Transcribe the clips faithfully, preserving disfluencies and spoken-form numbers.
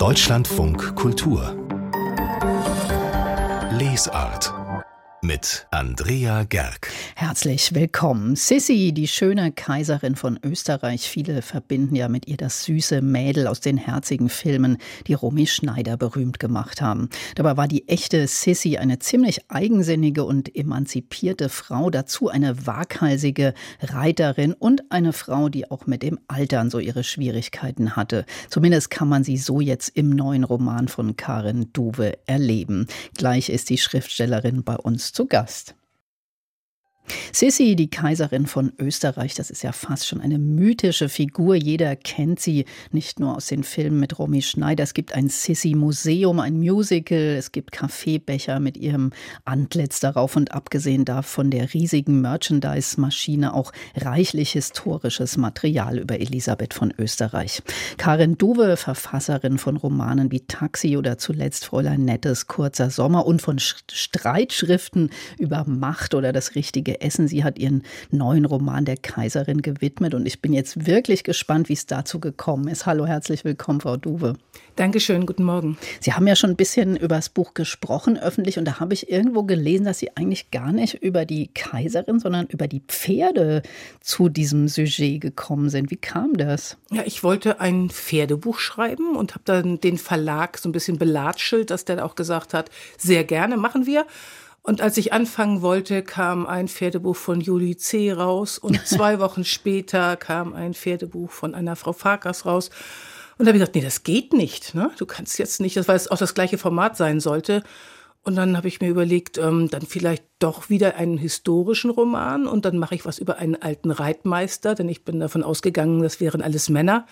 Deutschlandfunk Kultur Lesart mit Andrea Gerg. Herzlich willkommen. Sissi, die schöne Kaiserin von Österreich. Viele verbinden ja mit ihr das süße Mädel aus den herzigen Filmen, die Romy Schneider berühmt gemacht haben. Dabei war die echte Sissi eine ziemlich eigensinnige und emanzipierte Frau, dazu eine waghalsige Reiterin und eine Frau, die auch mit dem Altern so ihre Schwierigkeiten hatte. Zumindest kann man sie so jetzt im neuen Roman von Karin Duwe erleben. Gleich ist die Schriftstellerin bei uns zu Gast. Sissi, die Kaiserin von Österreich, das ist ja fast schon eine mythische Figur. Jeder kennt sie, nicht nur aus den Filmen mit Romy Schneider. Es gibt ein Sissi-Museum, ein Musical, es gibt Kaffeebecher mit ihrem Antlitz darauf und abgesehen davon der riesigen Merchandise-Maschine auch reichlich historisches Material über Elisabeth von Österreich. Karin Duwe, Verfasserin von Romanen wie Taxi oder zuletzt Fräulein Nettes Kurzer Sommer und von Streitschriften über Macht oder das richtige Essen. Sie hat ihren neuen Roman der Kaiserin gewidmet und ich bin jetzt wirklich gespannt, wie es dazu gekommen ist. Hallo, herzlich willkommen, Frau Duwe. Dankeschön, guten Morgen. Sie haben ja schon ein bisschen über das Buch gesprochen, öffentlich, und da habe ich irgendwo gelesen, dass Sie eigentlich gar nicht über die Kaiserin, sondern über die Pferde zu diesem Sujet gekommen sind. Wie kam das? Ja, ich wollte ein Pferdebuch schreiben und habe dann den Verlag so ein bisschen belatschelt, dass der auch gesagt hat, sehr gerne, machen wir. Und als ich anfangen wollte, kam ein Pferdebuch von Julie C. raus und zwei Wochen später kam ein Pferdebuch von einer Frau Farkas raus. Und da habe ich gedacht, nee, das geht nicht, ne? Du kannst jetzt nicht, weil es auch das gleiche Format sein sollte. Und dann habe ich mir überlegt, ähm, dann vielleicht doch wieder einen historischen Roman und dann mache ich was über einen alten Reitmeister, denn ich bin davon ausgegangen, das wären alles Männer.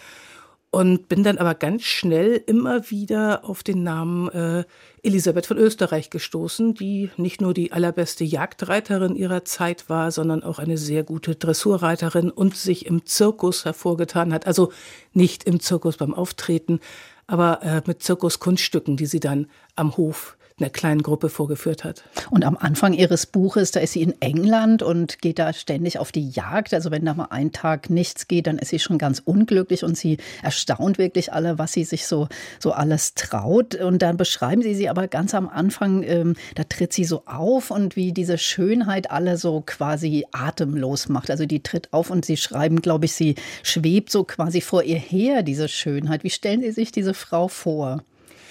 Und bin dann aber ganz schnell immer wieder auf den Namen äh, Elisabeth von Österreich gestoßen, die nicht nur die allerbeste Jagdreiterin ihrer Zeit war, sondern auch eine sehr gute Dressurreiterin und sich im Zirkus hervorgetan hat. Also nicht im Zirkus beim Auftreten, aber äh, mit Zirkuskunststücken, die sie dann am Hof einer kleinen Gruppe vorgeführt hat. Und am Anfang Ihres Buches, da ist sie in England und geht da ständig auf die Jagd. Also wenn da mal ein Tag nichts geht, dann ist sie schon ganz unglücklich und sie erstaunt wirklich alle, was sie sich so, so alles traut. Und dann beschreiben Sie sie aber ganz am Anfang, ähm, da tritt sie so auf und wie diese Schönheit alle so quasi atemlos macht. Also die tritt auf und Sie schreiben, glaube ich, sie schwebt so quasi vor ihr her, diese Schönheit. Wie stellen Sie sich diese Frau vor?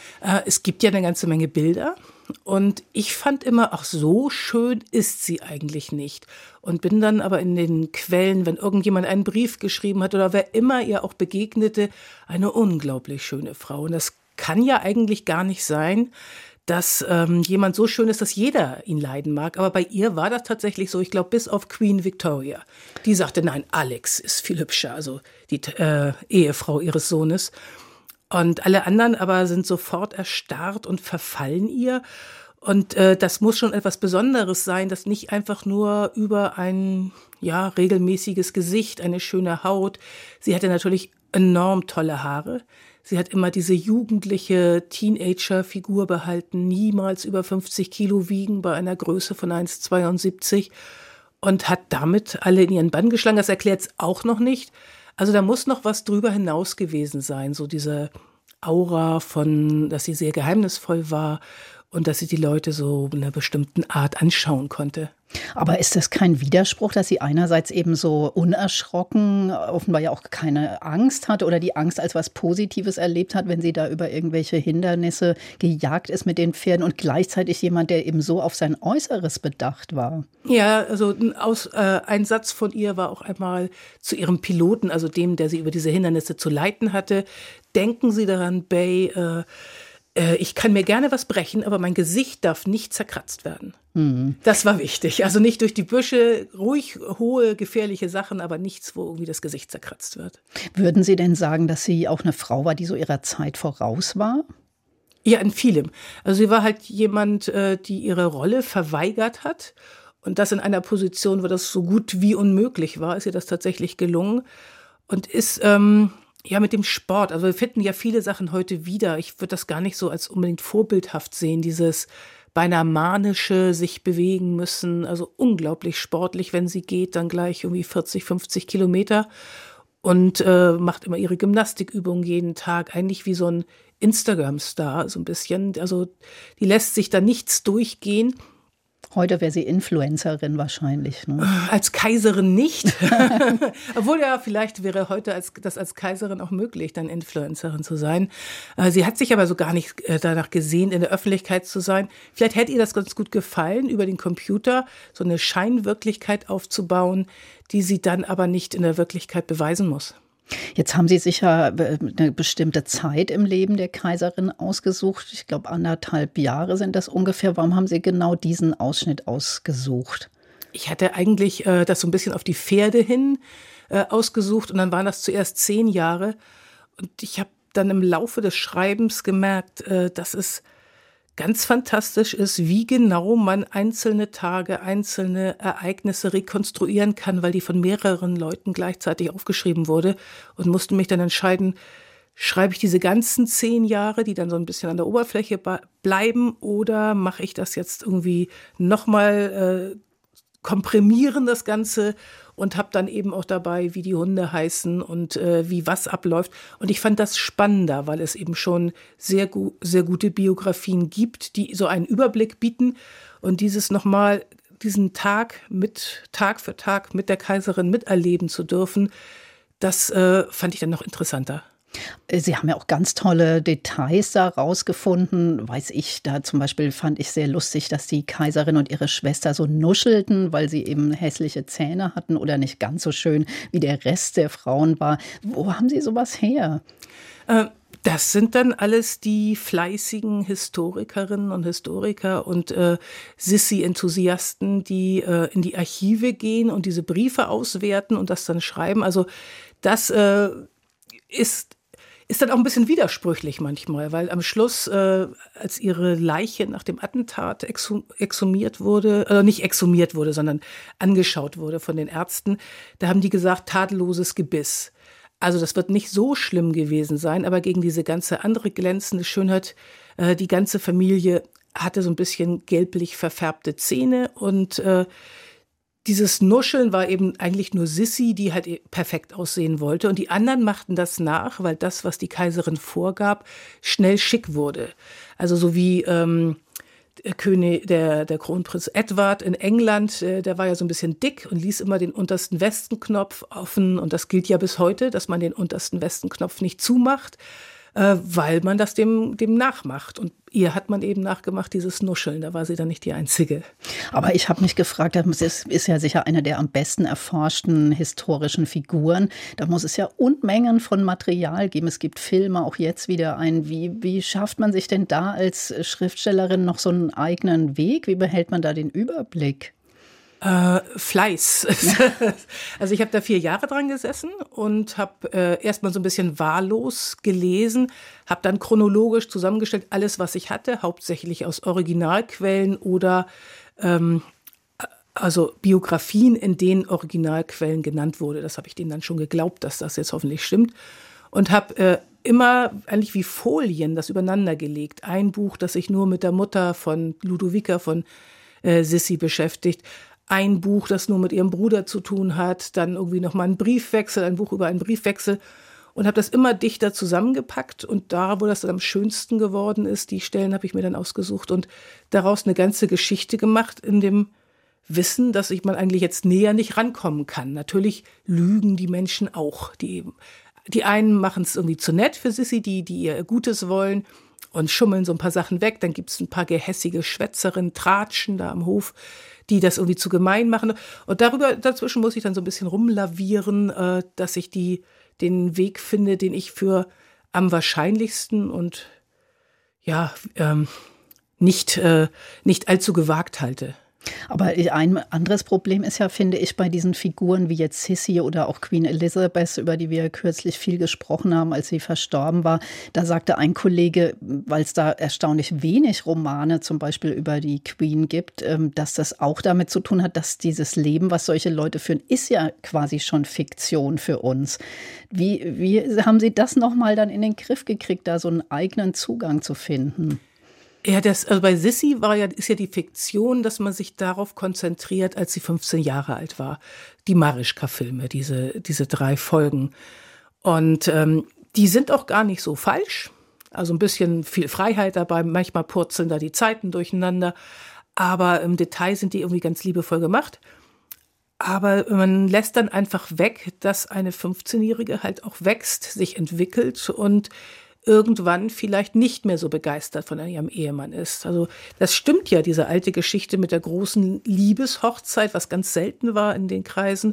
Es gibt ja eine ganze Menge Bilder und ich fand immer, ach, so schön ist sie eigentlich nicht. Und bin dann aber in den Quellen, wenn irgendjemand einen Brief geschrieben hat oder wer immer ihr auch begegnete, eine unglaublich schöne Frau. Und das kann ja eigentlich gar nicht sein, dass ähm, jemand so schön ist, dass jeder ihn leiden mag. Aber bei ihr war das tatsächlich so, ich glaube, bis auf Queen Victoria. Die sagte, nein, Alex ist viel hübscher, also die äh, Ehefrau ihres Sohnes. Und alle anderen aber sind sofort erstarrt und verfallen ihr. Und äh, das muss schon etwas Besonderes sein, das nicht einfach nur über ein ja regelmäßiges Gesicht, eine schöne Haut. Sie hatte natürlich enorm tolle Haare. Sie hat immer diese jugendliche Teenager-Figur behalten, niemals über fünfzig Kilo wiegen bei einer Größe von eins Komma zweiundsiebzig und hat damit alle in ihren Bann geschlagen. Das erklärt es auch noch nicht. Also da muss noch was drüber hinaus gewesen sein, so diese Aura von, dass sie sehr geheimnisvoll war und dass sie die Leute so in einer bestimmten Art anschauen konnte. Aber ist das kein Widerspruch, dass sie einerseits eben so unerschrocken, offenbar ja auch keine Angst hat oder die Angst als was Positives erlebt hat, wenn sie da über irgendwelche Hindernisse gejagt ist mit den Pferden und gleichzeitig jemand, der eben so auf sein Äußeres bedacht war? Ja, also ein, Aus, äh, ein Satz von ihr war auch einmal zu ihrem Piloten, also dem, der sie über diese Hindernisse zu leiten hatte. Denken Sie daran, Bay, äh, ich kann mir gerne was brechen, aber mein Gesicht darf nicht zerkratzt werden. Mhm. Das war wichtig. Also nicht durch die Büsche, ruhig hohe, gefährliche Sachen, aber nichts, wo irgendwie das Gesicht zerkratzt wird. Würden Sie denn sagen, dass sie auch eine Frau war, die so ihrer Zeit voraus war? Ja, in vielem. Also sie war halt jemand, die ihre Rolle verweigert hat. Und das in einer Position, wo das so gut wie unmöglich war, ist ihr das tatsächlich gelungen. Und ist... Ähm, Ja, mit dem Sport. Also wir finden ja viele Sachen heute wieder. Ich würde das gar nicht so als unbedingt vorbildhaft sehen, dieses beinahe manische, sich bewegen müssen. Also unglaublich sportlich, wenn sie geht, dann gleich irgendwie vierzig, fünfzig Kilometer. und äh, macht immer ihre Gymnastikübungen jeden Tag, eigentlich wie so ein Instagram-Star, so ein bisschen. Also die lässt sich da nichts durchgehen. Heute wäre sie Influencerin wahrscheinlich, ne? Als Kaiserin nicht. Obwohl ja, vielleicht wäre heute als, das als Kaiserin auch möglich, dann Influencerin zu sein. Sie hat sich aber so gar nicht danach gesehnt, in der Öffentlichkeit zu sein. Vielleicht hätte ihr das ganz gut gefallen, über den Computer so eine Scheinwirklichkeit aufzubauen, die sie dann aber nicht in der Wirklichkeit beweisen muss. Jetzt haben Sie sicher eine bestimmte Zeit im Leben der Kaiserin ausgesucht. Ich glaube, anderthalb Jahre sind das ungefähr. Warum haben Sie genau diesen Ausschnitt ausgesucht? Ich hatte eigentlich äh, das so ein bisschen auf die Pferde hin äh, ausgesucht und dann waren das zuerst zehn Jahre. Und ich habe dann im Laufe des Schreibens gemerkt, äh, dass es ganz fantastisch ist, wie genau man einzelne Tage, einzelne Ereignisse rekonstruieren kann, weil die von mehreren Leuten gleichzeitig aufgeschrieben wurde und musste mich dann entscheiden, schreibe ich diese ganzen zehn Jahre, die dann so ein bisschen an der Oberfläche bleiben, oder mache ich das jetzt irgendwie nochmal, äh, komprimieren das Ganze und habe dann eben auch dabei, wie die Hunde heißen und äh, wie was abläuft. Und ich fand das spannender, weil es eben schon sehr, gu- sehr gute Biografien gibt, die so einen Überblick bieten. Und dieses nochmal, diesen Tag mit, Tag für Tag mit der Kaiserin miterleben zu dürfen, das äh, fand ich dann noch interessanter. Sie haben ja auch ganz tolle Details da rausgefunden. Weiß ich, da zum Beispiel fand ich sehr lustig, dass die Kaiserin und ihre Schwester so nuschelten, weil sie eben hässliche Zähne hatten oder nicht ganz so schön wie der Rest der Frauen war. Wo haben Sie sowas her? Äh, das sind dann alles die fleißigen Historikerinnen und Historiker und äh, Sissi-Enthusiasten, die äh, in die Archive gehen und diese Briefe auswerten und das dann schreiben. Also das äh, ist Ist dann auch ein bisschen widersprüchlich manchmal, weil am Schluss, äh, als ihre Leiche nach dem Attentat exhum- exhumiert wurde, äh, nicht exhumiert wurde, sondern angeschaut wurde von den Ärzten, da haben die gesagt, tadelloses Gebiss. Also das wird nicht so schlimm gewesen sein, aber gegen diese ganze andere glänzende Schönheit, äh, die ganze Familie hatte so ein bisschen gelblich verfärbte Zähne und äh, dieses Nuscheln war eben eigentlich nur Sissi, die halt perfekt aussehen wollte. Und die anderen machten das nach, weil das, was die Kaiserin vorgab, schnell schick wurde. Also so wie ähm, der König, der, der Kronprinz Edward in England, äh, der war ja so ein bisschen dick und ließ immer den untersten Westenknopf offen. Und das gilt ja bis heute, dass man den untersten Westenknopf nicht zumacht, äh, weil man das dem, dem nachmacht. Und ihr hat man eben nachgemacht, dieses Nuscheln. Da war sie dann nicht die Einzige. Aber ich habe mich gefragt, das ist ja sicher eine der am besten erforschten historischen Figuren. Da muss es ja Unmengen von Material geben. Es gibt Filme, auch jetzt wieder ein. Wie, wie schafft man sich denn da als Schriftstellerin noch so einen eigenen Weg? Wie behält man da den Überblick? Äh, Fleiß. Also ich habe da vier Jahre dran gesessen und habe äh, erstmal so ein bisschen wahllos gelesen, habe dann chronologisch zusammengestellt, alles, was ich hatte, hauptsächlich aus Originalquellen oder ähm, also Biografien, in denen Originalquellen genannt wurde. Das habe ich denen dann schon geglaubt, dass das jetzt hoffentlich stimmt. Und habe äh, immer eigentlich wie Folien das übereinander gelegt. Ein Buch, das sich nur mit der Mutter von Ludovica von äh, Sissi beschäftigt. Ein Buch, das nur mit ihrem Bruder zu tun hat, dann irgendwie nochmal ein Briefwechsel, ein Buch über einen Briefwechsel und habe das immer dichter zusammengepackt und da, wo das dann am schönsten geworden ist, die Stellen habe ich mir dann ausgesucht und daraus eine ganze Geschichte gemacht in dem Wissen, dass ich man eigentlich jetzt näher nicht rankommen kann. Natürlich lügen die Menschen auch. Die, die einen machen es irgendwie zu nett für Sissi, die, die ihr Gutes wollen und schummeln so ein paar Sachen weg. Dann gibt es ein paar gehässige Schwätzerinnen, Tratschen da am Hof, die das irgendwie zu gemein machen. Und darüber, dazwischen muss ich dann so ein bisschen rumlavieren, äh, dass ich die, den Weg finde, den ich für am wahrscheinlichsten und ja, ähm, nicht, äh, nicht allzu gewagt halte. Aber ein anderes Problem ist ja, finde ich, bei diesen Figuren wie jetzt Sissi oder auch Queen Elizabeth, über die wir kürzlich viel gesprochen haben, als sie verstorben war. Da sagte ein Kollege, weil es da erstaunlich wenig Romane zum Beispiel über die Queen gibt, dass das auch damit zu tun hat, dass dieses Leben, was solche Leute führen, ist ja quasi schon Fiktion für uns. Wie, wie haben Sie das nochmal dann in den Griff gekriegt, da so einen eigenen Zugang zu finden? Ja, das, also bei Sissi war ja, ist ja die Fiktion, dass man sich darauf konzentriert, als sie fünfzehn Jahre alt war. Die Marischka-Filme, diese, diese drei Folgen. Und ähm, die sind auch gar nicht so falsch. Also ein bisschen viel Freiheit dabei, manchmal purzeln da die Zeiten durcheinander. Aber im Detail sind die irgendwie ganz liebevoll gemacht. Aber man lässt dann einfach weg, dass eine fünfzehnjährige halt auch wächst, sich entwickelt und irgendwann vielleicht nicht mehr so begeistert von ihrem Ehemann ist. Also das stimmt ja, diese alte Geschichte mit der großen Liebeshochzeit, was ganz selten war in den Kreisen.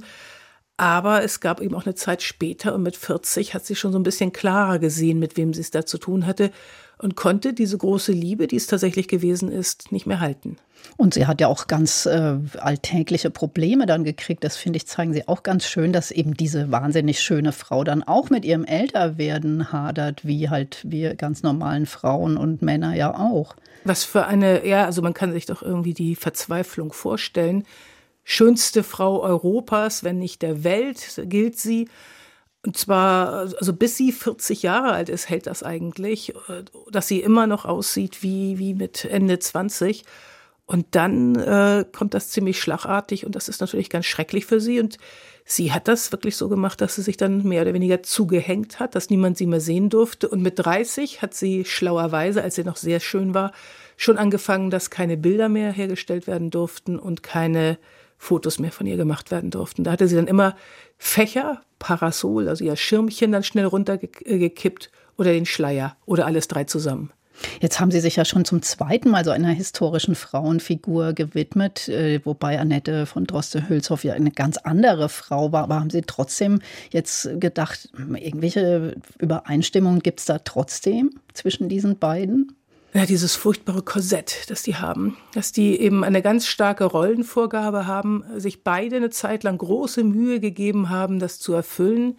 Aber es gab eben auch eine Zeit später und mit vierzig hat sie schon so ein bisschen klarer gesehen, mit wem sie es da zu tun hatte und konnte diese große Liebe, die es tatsächlich gewesen ist, nicht mehr halten. Und sie hat ja auch ganz äh, alltägliche Probleme dann gekriegt. Das, finde ich, zeigen sie auch ganz schön, dass eben diese wahnsinnig schöne Frau dann auch mit ihrem Älterwerden hadert, wie halt wir ganz normalen Frauen und Männer ja auch. Was für eine, ja, also man kann sich doch irgendwie die Verzweiflung vorstellen. Schönste Frau Europas, wenn nicht der Welt, gilt sie. Und zwar, also bis sie vierzig Jahre alt ist, hält das eigentlich, dass sie immer noch aussieht wie, wie mit Ende zwanzig. Und dann äh, kommt das ziemlich schlagartig und das ist natürlich ganz schrecklich für sie. Und sie hat das wirklich so gemacht, dass sie sich dann mehr oder weniger zugehängt hat, dass niemand sie mehr sehen durfte. Und mit dreißig hat sie schlauerweise, als sie noch sehr schön war, schon angefangen, dass keine Bilder mehr hergestellt werden durften und keine Fotos mehr von ihr gemacht werden durften. Da hatte sie dann immer Fächer, Parasol, also ihr Schirmchen dann schnell runtergekippt oder den Schleier oder alles drei zusammen. Jetzt haben Sie sich ja schon zum zweiten Mal so einer historischen Frauenfigur gewidmet, äh, wobei Annette von Droste-Hülshoff ja eine ganz andere Frau war. Aber haben Sie trotzdem jetzt gedacht, irgendwelche Übereinstimmungen gibt es da trotzdem zwischen diesen beiden? Ja, dieses furchtbare Korsett, das die haben, dass die eben eine ganz starke Rollenvorgabe haben, sich beide eine Zeit lang große Mühe gegeben haben, das zu erfüllen.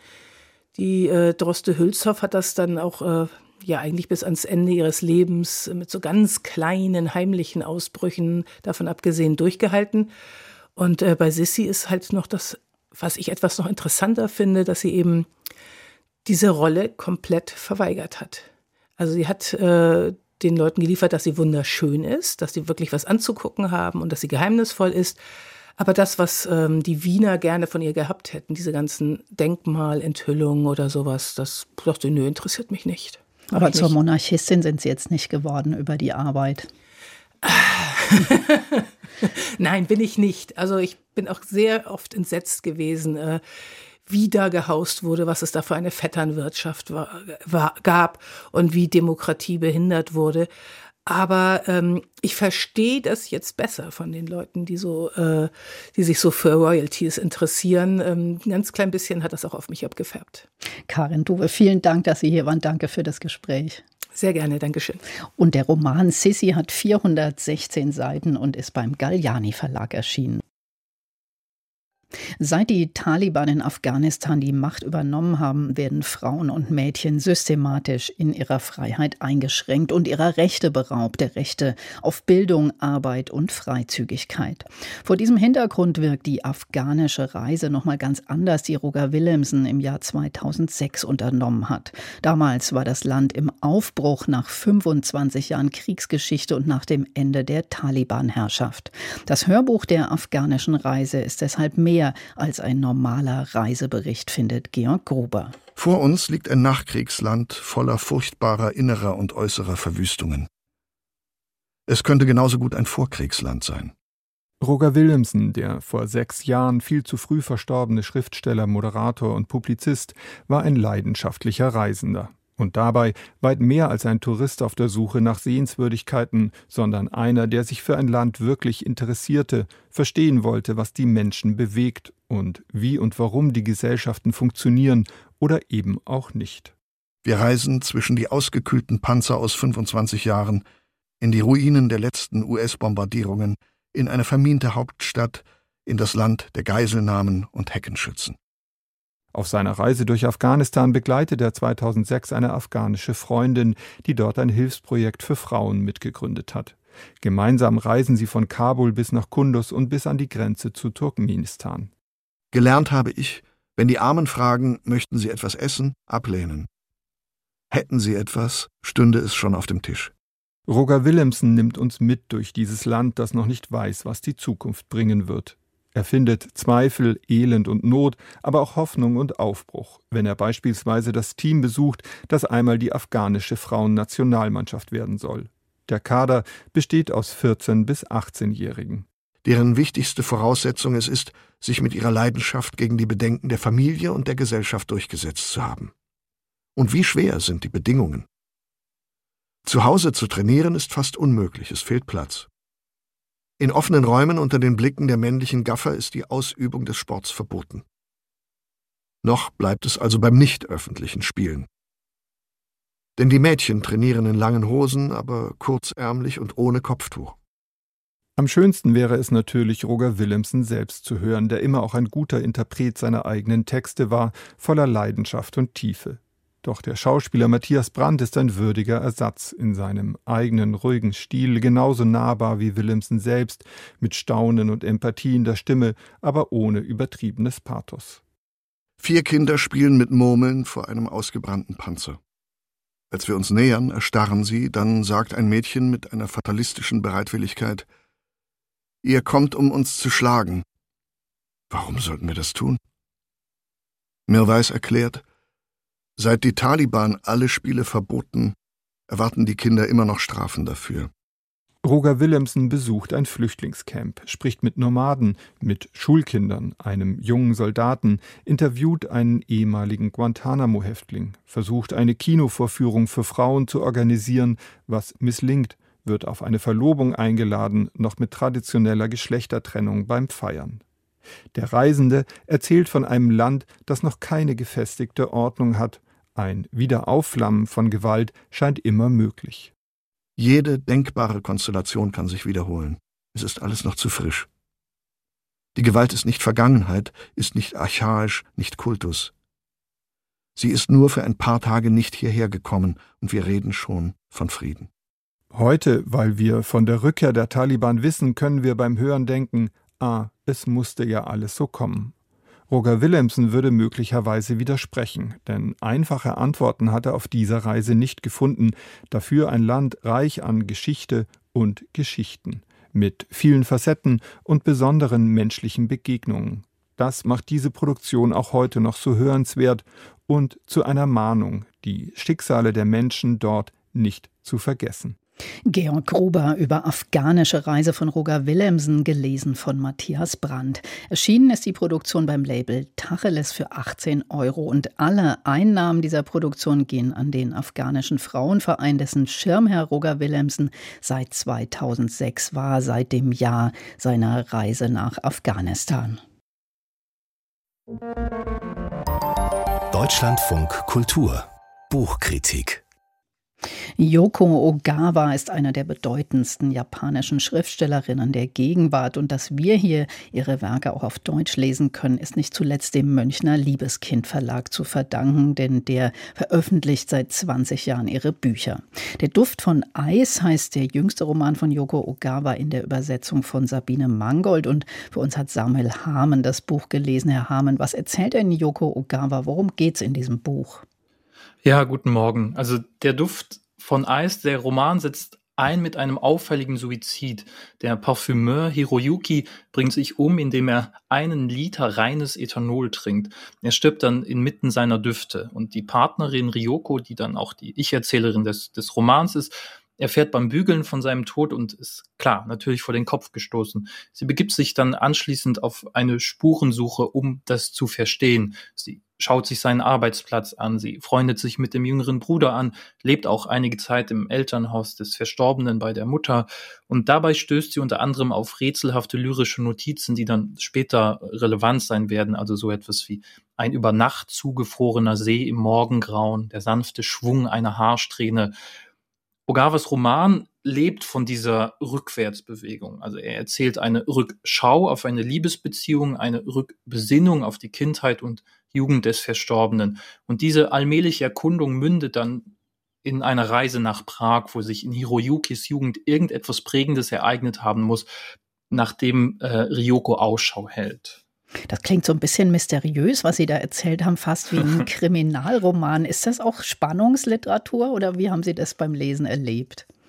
Die äh, Droste-Hülshoff hat das dann auch äh, ja eigentlich bis ans Ende ihres Lebens mit so ganz kleinen, heimlichen Ausbrüchen, davon abgesehen, durchgehalten. Und äh, bei Sissi ist halt noch das, was ich etwas noch interessanter finde, dass sie eben diese Rolle komplett verweigert hat. Also sie hat äh, den Leuten geliefert, dass sie wunderschön ist, dass sie wirklich was anzugucken haben und dass sie geheimnisvoll ist. Aber das, was ähm, die Wiener gerne von ihr gehabt hätten, diese ganzen Denkmalenthüllungen oder sowas, das dachte ich, nö, interessiert mich nicht. Mach Aber zur Monarchistin sind Sie jetzt nicht geworden über die Arbeit. Nein, bin ich nicht. Also ich bin auch sehr oft entsetzt gewesen, äh, wie da gehaust wurde, was es da für eine Vetternwirtschaft war, war, gab und wie Demokratie behindert wurde. Aber ähm, ich verstehe das jetzt besser von den Leuten, die so, äh, die sich so für Royalties interessieren. Ähm, ein ganz klein bisschen hat das auch auf mich abgefärbt. Karin Duwe, vielen Dank, dass Sie hier waren. Danke für das Gespräch. Sehr gerne, Dankeschön. Und der Roman Sissi hat vierhundertsechzehn Seiten und ist beim Galliani Verlag erschienen. Seit die Taliban in Afghanistan die Macht übernommen haben, werden Frauen und Mädchen systematisch in ihrer Freiheit eingeschränkt und ihrer Rechte beraubt, der Rechte auf Bildung, Arbeit und Freizügigkeit. Vor diesem Hintergrund wirkt die afghanische Reise noch mal ganz anders, die Roger Willemsen im Jahr zweitausendsechs unternommen hat. Damals war das Land im Aufbruch nach fünfundzwanzig Jahren Kriegsgeschichte und nach dem Ende der Taliban-Herrschaft. Das Hörbuch der afghanischen Reise ist deshalb mehr als ein normaler Reisebericht, findet Georg Gruber. Vor uns liegt ein Nachkriegsland voller furchtbarer innerer und äußerer Verwüstungen. Es könnte genauso gut ein Vorkriegsland sein. Roger Willemsen, der vor sechs Jahren viel zu früh verstorbene Schriftsteller, Moderator und Publizist, war ein leidenschaftlicher Reisender. Und dabei weit mehr als ein Tourist auf der Suche nach Sehenswürdigkeiten, sondern einer, der sich für ein Land wirklich interessierte, verstehen wollte, was die Menschen bewegt und wie und warum die Gesellschaften funktionieren oder eben auch nicht. Wir reisen zwischen die ausgekühlten Panzer aus fünfundzwanzig Jahren, in die Ruinen der letzten U S-Bombardierungen, in eine vermiente Hauptstadt, in das Land der Geiselnahmen und Heckenschützen. Auf seiner Reise durch Afghanistan begleitet er zweitausendsechs eine afghanische Freundin, die dort ein Hilfsprojekt für Frauen mitgegründet hat. Gemeinsam reisen sie von Kabul bis nach Kunduz und bis an die Grenze zu Turkmenistan. Gelernt habe ich, wenn die Armen fragen, möchten sie etwas essen, ablehnen. Hätten sie etwas, stünde es schon auf dem Tisch. Roger Willemsen nimmt uns mit durch dieses Land, das noch nicht weiß, was die Zukunft bringen wird. Er findet Zweifel, Elend und Not, aber auch Hoffnung und Aufbruch, wenn er beispielsweise das Team besucht, das einmal die afghanische Frauennationalmannschaft werden soll. Der Kader besteht aus vierzehn- bis achtzehnjährigen. Deren wichtigste Voraussetzung es ist, sich mit ihrer Leidenschaft gegen die Bedenken der Familie und der Gesellschaft durchgesetzt zu haben. Und wie schwer sind die Bedingungen? Zu Hause zu trainieren ist fast unmöglich, es fehlt Platz. In offenen Räumen unter den Blicken der männlichen Gaffer ist die Ausübung des Sports verboten. Noch bleibt es also beim nicht öffentlichen Spielen. Denn die Mädchen trainieren in langen Hosen, aber kurzärmlich und ohne Kopftuch. Am schönsten wäre es natürlich, Roger Willemsen selbst zu hören, der immer auch ein guter Interpret seiner eigenen Texte war, voller Leidenschaft und Tiefe. Doch der Schauspieler Matthias Brandt ist ein würdiger Ersatz in seinem eigenen, ruhigen Stil, genauso nahbar wie Willemsen selbst, mit Staunen und Empathie in der Stimme, aber ohne übertriebenes Pathos. Vier Kinder spielen mit Murmeln vor einem ausgebrannten Panzer. Als wir uns nähern, erstarren sie, dann sagt ein Mädchen mit einer fatalistischen Bereitwilligkeit: »Ihr kommt, um uns zu schlagen.« Warum sollten wir das tun? Mirwais erklärt: Seit die Taliban alle Spiele verboten, erwarten die Kinder immer noch Strafen dafür. Roger Willemsen besucht ein Flüchtlingscamp, spricht mit Nomaden, mit Schulkindern, einem jungen Soldaten, interviewt einen ehemaligen Guantanamo-Häftling, versucht eine Kinovorführung für Frauen zu organisieren, was misslingt, wird auf eine Verlobung eingeladen, noch mit traditioneller Geschlechtertrennung beim Feiern. Der Reisende erzählt von einem Land, das noch keine gefestigte Ordnung hat. Ein Wiederaufflammen von Gewalt scheint immer möglich. Jede denkbare Konstellation kann sich wiederholen. Es ist alles noch zu frisch. Die Gewalt ist nicht Vergangenheit, ist nicht archaisch, nicht Kultus. Sie ist nur für ein paar Tage nicht hierher gekommen und wir reden schon von Frieden. Heute, weil wir von der Rückkehr der Taliban wissen, können wir beim Hören denken, ah, es musste ja alles so kommen. Roger Willemsen würde möglicherweise widersprechen, denn einfache Antworten hat er auf dieser Reise nicht gefunden, dafür ein Land reich an Geschichte und Geschichten, mit vielen Facetten und besonderen menschlichen Begegnungen. Das macht diese Produktion auch heute noch so hörenswert und zu einer Mahnung, die Schicksale der Menschen dort nicht zu vergessen. Georg Gruber über afghanische Reise von Roger Willemsen, gelesen von Matthias Brandt. Erschienen ist die Produktion beim Label Tacheles für achtzehn Euro und alle Einnahmen dieser Produktion gehen an den afghanischen Frauenverein, dessen Schirmherr Roger Willemsen seit zweitausendsechs war, seit dem Jahr seiner Reise nach Afghanistan. Deutschlandfunk Kultur Buchkritik. Yoko Ogawa ist eine der bedeutendsten japanischen Schriftstellerinnen der Gegenwart und dass wir hier ihre Werke auch auf Deutsch lesen können, ist nicht zuletzt dem Münchner Liebeskind Verlag zu verdanken, denn der veröffentlicht seit zwanzig Jahren ihre Bücher. Der Duft von Eis heißt der jüngste Roman von Yoko Ogawa in der Übersetzung von Sabine Mangold und für uns hat Samuel Hamann das Buch gelesen. Herr Hamann, was erzählt denn Yoko Ogawa? Worum geht's in diesem Buch? Ja, guten Morgen. Also der Duft von Eis, der Roman setzt ein mit einem auffälligen Suizid. Der Parfümeur Hiroyuki bringt sich um, indem er einen Liter reines Ethanol trinkt. Er stirbt dann inmitten seiner Düfte. Und die Partnerin Ryoko, die dann auch die Ich-Erzählerin des, des Romans ist, erfährt beim Bügeln von seinem Tod und ist klar, natürlich vor den Kopf gestoßen. Sie begibt sich dann anschließend auf eine Spurensuche, um das zu verstehen. Sie schaut sich seinen Arbeitsplatz an, sie freundet sich mit dem jüngeren Bruder an, lebt auch einige Zeit im Elternhaus des Verstorbenen bei der Mutter und dabei stößt sie unter anderem auf rätselhafte lyrische Notizen, die dann später relevant sein werden, also so etwas wie ein über Nacht zugefrorener See im Morgengrauen, der sanfte Schwung einer Haarsträhne. Ogawas Roman lebt von dieser Rückwärtsbewegung. Also er erzählt eine Rückschau auf eine Liebesbeziehung, eine Rückbesinnung auf die Kindheit und Jugend des Verstorbenen. Und diese allmähliche Erkundung mündet dann in einer Reise nach Prag, wo sich in Hiroyukis Jugend irgendetwas Prägendes ereignet haben muss, nachdem äh, Ryoko Ausschau hält. Das klingt so ein bisschen mysteriös, was Sie da erzählt haben, fast wie ein Kriminalroman. Ist das auch Spannungsliteratur oder wie haben Sie das beim Lesen erlebt?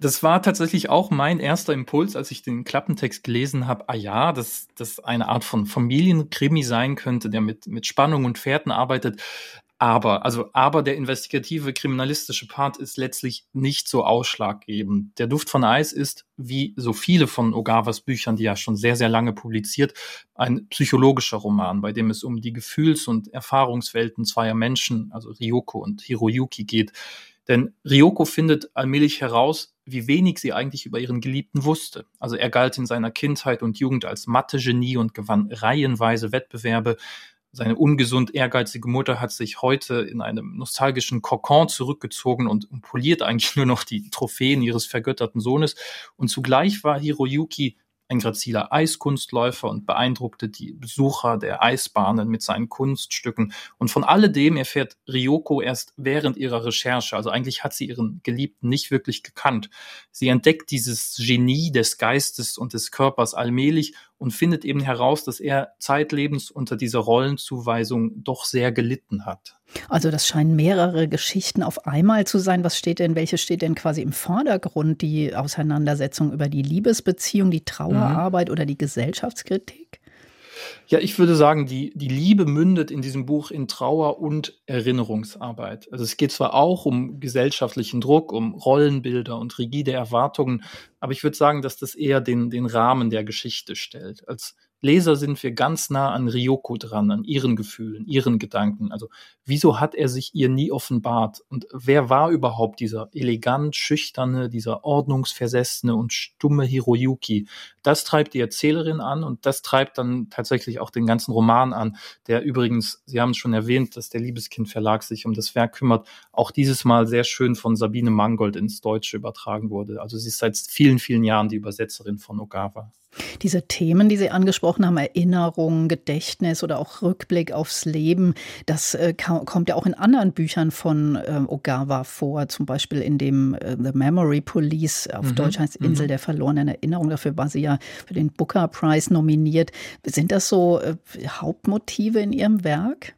Das war tatsächlich auch mein erster Impuls, als ich den Klappentext gelesen habe. Ah ja, dass das eine Art von Familienkrimi sein könnte, der mit, mit Spannung und Fährten arbeitet. Aber, also, aber der investigative kriminalistische Part ist letztlich nicht so ausschlaggebend. Der Duft von Eis ist, wie so viele von Ogawas Büchern, die ja schon sehr, sehr lange publiziert, ein psychologischer Roman, bei dem es um die Gefühls- und Erfahrungswelten zweier Menschen, also Ryoko und Hiroyuki, geht. Denn Ryoko findet allmählich heraus, wie wenig sie eigentlich über ihren Geliebten wusste. Also er galt in seiner Kindheit und Jugend als Mathe-Genie und gewann reihenweise Wettbewerbe. Seine ungesund ehrgeizige Mutter hat sich heute in einem nostalgischen Kokon zurückgezogen und poliert eigentlich nur noch die Trophäen ihres vergötterten Sohnes. Und zugleich war Hiroyuki ein graziler Eiskunstläufer und beeindruckte die Besucher der Eisbahnen mit seinen Kunststücken. Und von alledem erfährt Ryoko erst während ihrer Recherche. Also eigentlich hat sie ihren Geliebten nicht wirklich gekannt. Sie entdeckt dieses Genie des Geistes und des Körpers allmählich und findet eben heraus, dass er zeitlebens unter dieser Rollenzuweisung doch sehr gelitten hat. Also das scheinen mehrere Geschichten auf einmal zu sein. Was steht denn, welche steht denn quasi im Vordergrund? Die Auseinandersetzung über die Liebesbeziehung, die Trauerarbeit mhm. oder die Gesellschaftskritik? Ja, ich würde sagen, die, die Liebe mündet in diesem Buch in Trauer und Erinnerungsarbeit. Also es geht zwar auch um gesellschaftlichen Druck, um Rollenbilder und rigide Erwartungen, aber ich würde sagen, dass das eher den, den Rahmen der Geschichte stellt. Als Leser sind wir ganz nah an Ryoko dran, an ihren Gefühlen, ihren Gedanken. Also wieso hat er sich ihr nie offenbart? Und wer war überhaupt dieser elegant schüchterne, dieser ordnungsversessene und stumme Hiroyuki? Das treibt die Erzählerin an und das treibt dann tatsächlich auch den ganzen Roman an, der übrigens, Sie haben es schon erwähnt, dass der Liebeskind Verlag sich um das Werk kümmert, auch dieses Mal sehr schön von Sabine Mangold ins Deutsche übertragen wurde. Also sie ist seit vielen, vielen Jahren die Übersetzerin von Ogawa. Diese Themen, die Sie angesprochen haben, Erinnerung, Gedächtnis oder auch Rückblick aufs Leben, das äh, kommt ja auch in anderen Büchern von äh, Ogawa vor, zum Beispiel in dem äh, The Memory Police, auf mhm. Deutsch heißt Insel mhm. der verlorenen Erinnerung, dafür war sie ja für den Booker Prize nominiert. Sind das so äh, Hauptmotive in Ihrem Werk?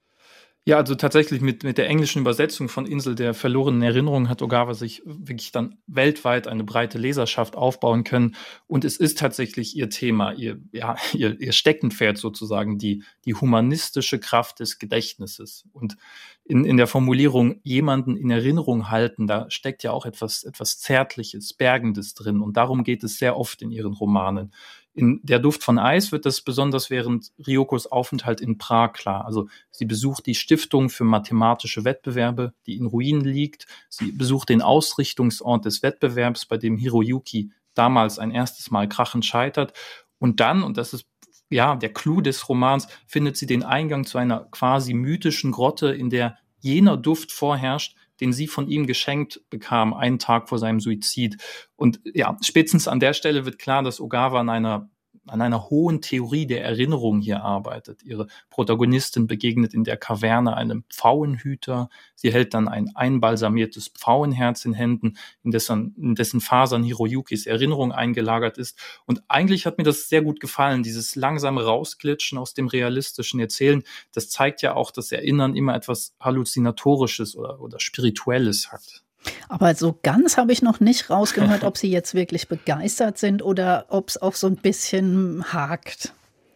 Ja, also tatsächlich mit, mit der englischen Übersetzung von Insel der verlorenen Erinnerung hat Ogawa sich wirklich dann weltweit eine breite Leserschaft aufbauen können. Und es ist tatsächlich ihr Thema, ihr, ja, ihr, ihr Steckenpferd sozusagen, die, die humanistische Kraft des Gedächtnisses. Und in, in der Formulierung jemanden in Erinnerung halten, da steckt ja auch etwas, etwas Zärtliches, Bergendes drin. Und darum geht es sehr oft in ihren Romanen. In Der Duft von Eis wird das besonders während Ryokos Aufenthalt in Prag klar. Also sie besucht die Stiftung für mathematische Wettbewerbe, die in Ruinen liegt. Sie besucht den Ausrichtungsort des Wettbewerbs, bei dem Hiroyuki damals ein erstes Mal krachend scheitert. Und dann, und das ist ja der Clou des Romans, findet sie den Eingang zu einer quasi mythischen Grotte, in der jener Duft vorherrscht, den sie von ihm geschenkt bekam, einen Tag vor seinem Suizid. Und ja, spätestens an der Stelle wird klar, dass Ogawa an einer, an einer hohen Theorie der Erinnerung hier arbeitet. Ihre Protagonistin begegnet in der Kaverne einem Pfauenhüter. Sie hält dann ein einbalsamiertes Pfauenherz in Händen, in dessen, in dessen Fasern Hiroyukis Erinnerung eingelagert ist. Und eigentlich hat mir das sehr gut gefallen, dieses langsame Rausglitschen aus dem realistischen Erzählen. Das zeigt ja auch, dass Erinnern immer etwas Halluzinatorisches oder, oder Spirituelles hat. Aber so ganz habe ich noch nicht rausgehört, ob Sie jetzt wirklich begeistert sind oder ob es auch so ein bisschen hakt.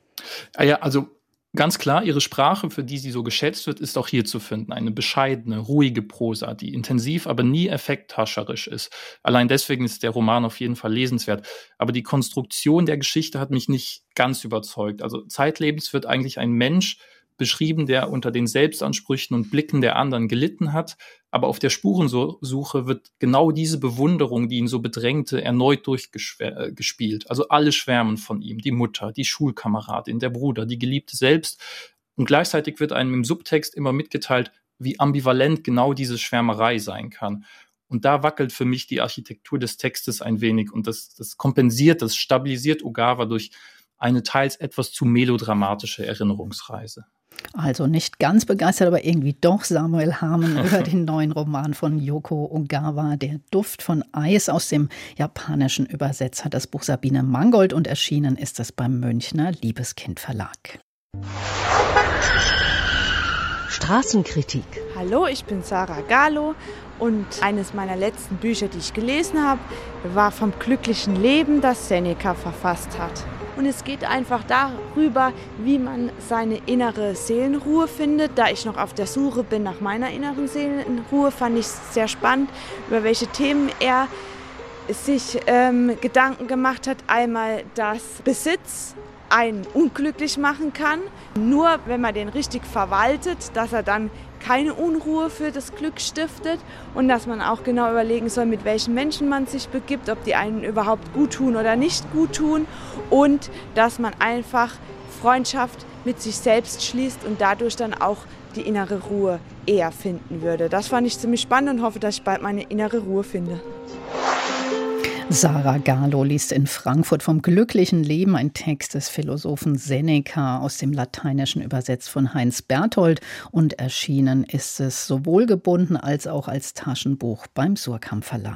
Ja, ja, also ganz klar, ihre Sprache, für die sie so geschätzt wird, ist auch hier zu finden. Eine bescheidene, ruhige Prosa, die intensiv, aber nie effekthascherisch ist. Allein deswegen ist der Roman auf jeden Fall lesenswert. Aber die Konstruktion der Geschichte hat mich nicht ganz überzeugt. Also zeitlebens wird eigentlich ein Mensch beschrieben, der unter den Selbstansprüchen und Blicken der anderen gelitten hat. Aber auf der Spurensuche wird genau diese Bewunderung, die ihn so bedrängte, erneut durchgespielt. Also alle schwärmen von ihm, die Mutter, die Schulkameradin, der Bruder, die Geliebte selbst. Und gleichzeitig wird einem im Subtext immer mitgeteilt, wie ambivalent genau diese Schwärmerei sein kann. Und da wackelt für mich die Architektur des Textes ein wenig. Und das, das kompensiert, das stabilisiert Ogawa durch eine teils etwas zu melodramatische Erinnerungsreise. Also nicht ganz begeistert, aber irgendwie doch Samuel Harmen über den neuen Roman von Yoko Ogawa, Der Duft von Eis, aus dem Japanischen übersetzt hat das Buch Sabine Mangold und erschienen ist es beim Münchner Liebeskind Verlag. Straßenkritik. Hallo, ich bin Sarah Gallo Und eines meiner letzten Bücher, die ich gelesen habe, war vom glücklichen Leben, das Seneca verfasst hat. Und es geht einfach darüber, wie man seine innere Seelenruhe findet. Da ich noch auf der Suche bin nach meiner inneren Seelenruhe, fand ich es sehr spannend, über welche Themen er sich ähm, Gedanken gemacht hat. Einmal, dass Besitz einen unglücklich machen kann. Nur wenn man den richtig verwaltet, dass er dann keine Unruhe für das Glück stiftet und dass man auch genau überlegen soll, mit welchen Menschen man sich begibt, ob die einen überhaupt gut tun oder nicht gut tun und dass man einfach Freundschaft mit sich selbst schließt und dadurch dann auch die innere Ruhe eher finden würde. Das fand ich ziemlich spannend und hoffe, dass ich bald meine innere Ruhe finde. Sarah Garlow liest in Frankfurt vom glücklichen Leben, ein Text des Philosophen Seneca aus dem Lateinischen übersetzt von Heinz Berthold, und erschienen ist es sowohl gebunden als auch als Taschenbuch beim Suhrkamp Verlag.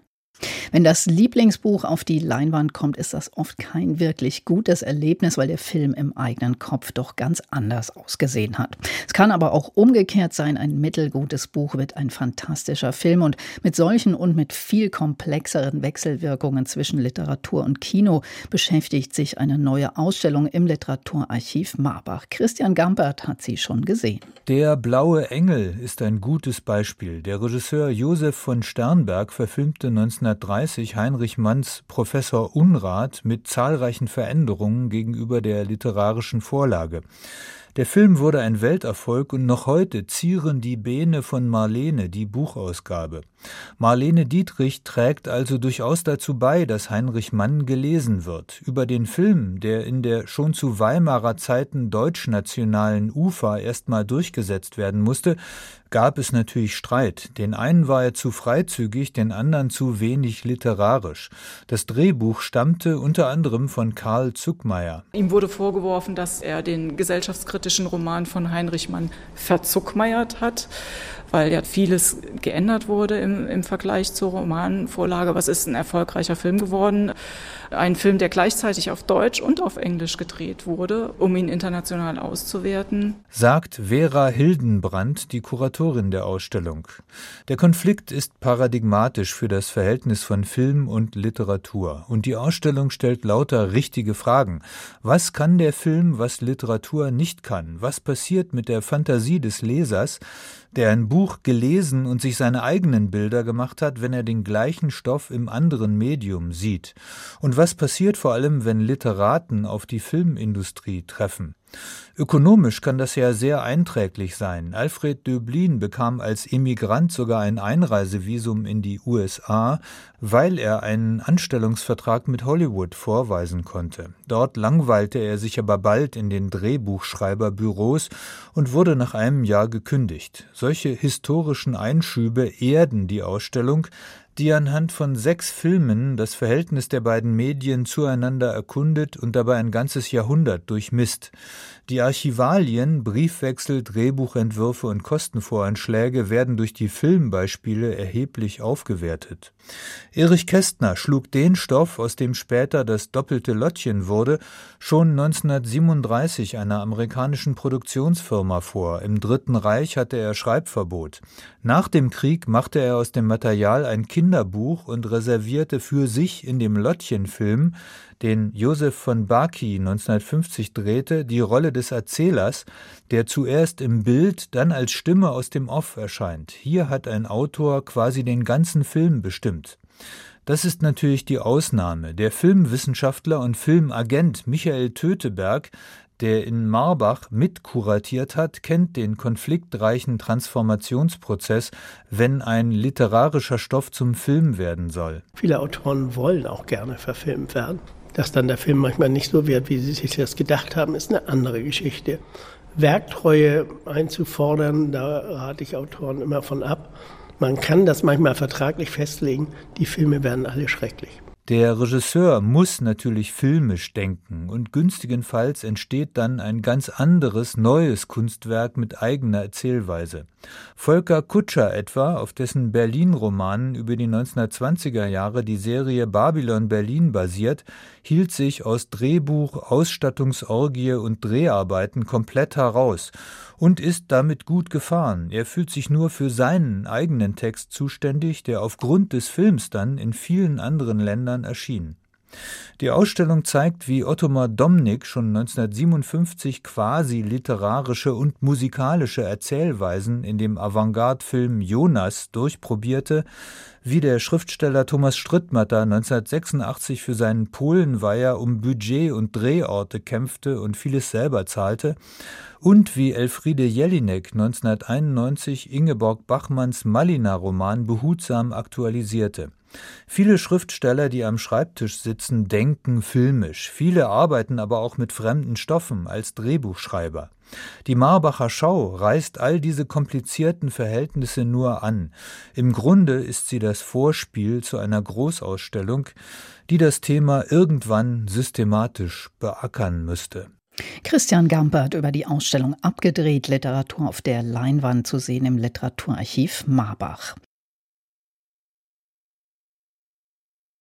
Wenn das Lieblingsbuch auf die Leinwand kommt, ist das oft kein wirklich gutes Erlebnis, weil der Film im eigenen Kopf doch ganz anders ausgesehen hat. Es kann aber auch umgekehrt sein, ein mittelgutes Buch wird ein fantastischer Film, und mit solchen und mit viel komplexeren Wechselwirkungen zwischen Literatur und Kino beschäftigt sich eine neue Ausstellung im Literaturarchiv Marbach. Christian Gampert hat sie schon gesehen. Der blaue Engel ist ein gutes Beispiel. Der Regisseur Josef von Sternberg verfilmte neunzehnhundertdreißig Heinrich Manns Professor Unrat mit zahlreichen Veränderungen gegenüber der literarischen Vorlage. Der Film wurde ein Welterfolg und noch heute zieren die Beine von Marlene die Buchausgabe. Marlene Dietrich trägt also durchaus dazu bei, dass Heinrich Mann gelesen wird. Über den Film, der in der schon zu Weimarer Zeiten deutschnationalen U F A erstmal durchgesetzt werden musste, gab es natürlich Streit. Den einen war er zu freizügig, den anderen zu wenig literarisch. Das Drehbuch stammte unter anderem von Karl Zuckmayer. Ihm wurde vorgeworfen, dass er den gesellschaftskritischen Roman von Heinrich Mann verzuckmeiert hat, weil ja vieles geändert wurde im, im Vergleich zur Romanvorlage. Was ist ein erfolgreicher Film geworden? Ein Film, der gleichzeitig auf Deutsch und auf Englisch gedreht wurde, um ihn international auszuwerten. Sagt Vera Hildenbrand, die Kuratorin der Ausstellung. Der Konflikt ist paradigmatisch für das Verhältnis von Film und Literatur. Und die Ausstellung stellt lauter richtige Fragen. Was kann der Film, was Literatur nicht kann? Was passiert mit der Fantasie des Lesers, der ein Buch gelesen und sich seine eigenen Bilder gemacht hat, wenn er den gleichen Stoff im anderen Medium sieht? Und was passiert vor allem, wenn Literaten auf die Filmindustrie treffen? Ökonomisch kann das ja sehr einträglich sein. Alfred Döblin bekam als Emigrant sogar ein Einreisevisum in die U S A, weil er einen Anstellungsvertrag mit Hollywood vorweisen konnte. Dort langweilte er sich aber bald in den Drehbuchschreiberbüros und wurde nach einem Jahr gekündigt. Solche historischen Einschübe erden die Ausstellung, die anhand von sechs Filmen das Verhältnis der beiden Medien zueinander erkundet und dabei ein ganzes Jahrhundert durchmisst. Die Archivalien, Briefwechsel, Drehbuchentwürfe und Kostenvoranschläge werden durch die Filmbeispiele erheblich aufgewertet. Erich Kästner schlug den Stoff, aus dem später das doppelte Lottchen wurde, schon neunzehnhundertsiebenunddreißig einer amerikanischen Produktionsfirma vor. Im Dritten Reich hatte er Schreibverbot. Nach dem Krieg machte er aus dem Material ein Kinderbuch und reservierte für sich in dem Lottchen-Film, den Josef von Baki neunzehnhundertfünfzig drehte, die Rolle des Erzählers, der zuerst im Bild, dann als Stimme aus dem Off erscheint. Hier hat ein Autor quasi den ganzen Film bestimmt. Das ist natürlich die Ausnahme. Der Filmwissenschaftler und Filmagent Michael Töteberg, der in Marbach mitkuratiert hat, kennt den konfliktreichen Transformationsprozess, wenn ein literarischer Stoff zum Film werden soll. Viele Autoren wollen auch gerne verfilmt werden. Dass dann der Film manchmal nicht so wird, wie sie sich das gedacht haben, ist eine andere Geschichte. Werktreue einzufordern, da rate ich Autoren immer von ab. Man kann das manchmal vertraglich festlegen, die Filme werden alle schrecklich. Der Regisseur muss natürlich filmisch denken und günstigenfalls entsteht dann ein ganz anderes, neues Kunstwerk mit eigener Erzählweise. Volker Kutscher etwa, auf dessen Berlin-Romanen über die neunzehnhundertzwanziger Jahre die Serie Babylon Berlin basiert, hielt sich aus Drehbuch, Ausstattungsorgie und Dreharbeiten komplett heraus. und ist damit gut gefahren. Er fühlt sich nur für seinen eigenen Text zuständig, der aufgrund des Films dann in vielen anderen Ländern erschien. Die Ausstellung zeigt, wie Ottmar Domnick schon neunzehnhundertsiebenundfünfzig quasi literarische und musikalische Erzählweisen in dem Avantgarde-Film Jonas durchprobierte, wie der Schriftsteller Thomas Strittmatter neunzehnhundertsechsundachtzig für seinen Polenweiher um Budget und Drehorte kämpfte und vieles selber zahlte, und wie Elfriede Jelinek neunzehnhunderteinundneunzig Ingeborg Bachmanns Malina-Roman behutsam aktualisierte. Viele Schriftsteller, die am Schreibtisch sitzen, denken filmisch. Viele arbeiten aber auch mit fremden Stoffen als Drehbuchschreiber. Die Marbacher Schau reißt all diese komplizierten Verhältnisse nur an. Im Grunde ist sie das Vorspiel zu einer Großausstellung, die das Thema irgendwann systematisch beackern müsste. Christian Gampert über die Ausstellung Abgedreht, Literatur auf der Leinwand, zu sehen im Literaturarchiv Marbach.